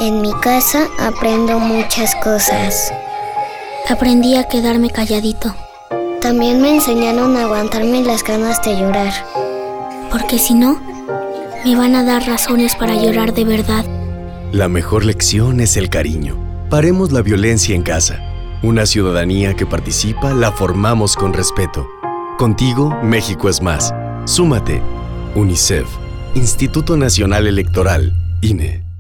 En mi casa aprendo muchas cosas. Aprendí a quedarme calladito. También me enseñaron a aguantarme las ganas de llorar. Porque si no, me van a dar razones para llorar de verdad. La mejor lección es el cariño. Paremos la violencia en casa. Una ciudadanía que participa la formamos con respeto. Contigo, México es más. Súmate. UNICEF, Instituto Nacional Electoral, INE.